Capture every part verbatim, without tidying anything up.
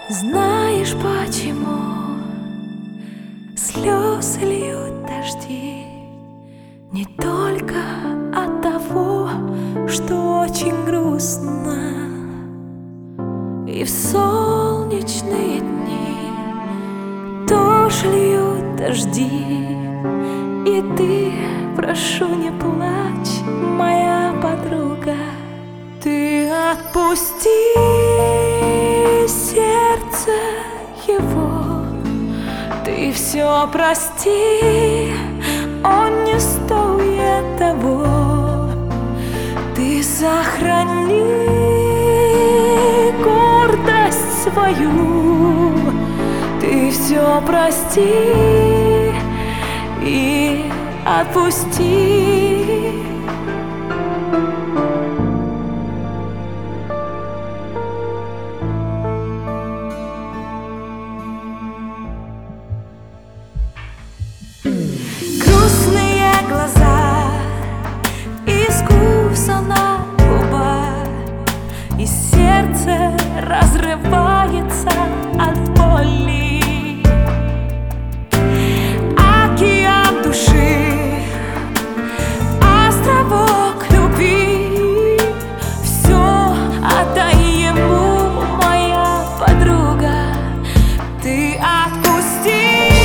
Знаешь, почему слезы льют дожди? Не только от того, что очень грустно. И в солнечные дни тоже льют дожди. И ты, прошу, не плачь, моя подруга. Ты отпусти сердце его, ты все прости, он не стоит того. Ты сохрани гордость свою, ты все прости и отпусти. Грустные глаза, искуса на губах, и сердце разрывается от боли. Океан души, островок любви, все отдай ему, моя подруга. Ты отпусти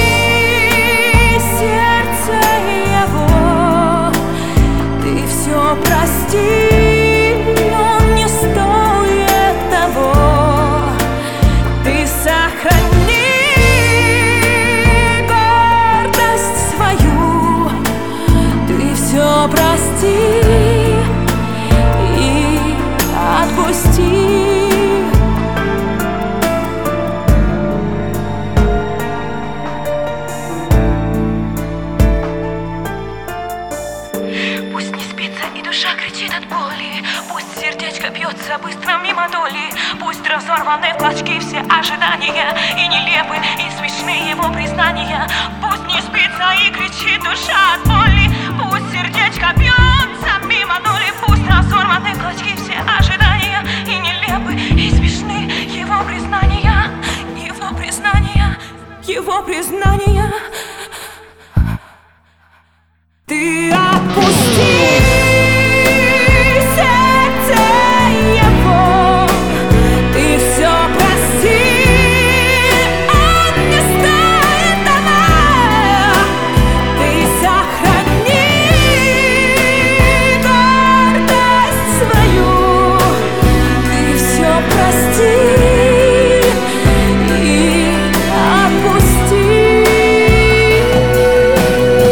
прости, он не стоит того. Ты сохрани гордость свою, ты все прости и отпусти. Душа кричит от боли, пусть сердечко бьется быстро мимо доли, пусть разорваны в клочки все ожидания, и нелепы, и смешны его признания. Пусть не спится и кричит душа от боли, пусть сердечко бьется мимо доли, пусть разорваны в клочки все ожидания, и нелепы, и смешны его признания, его признания, его признания. Ты отпусти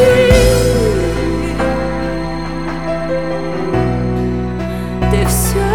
все.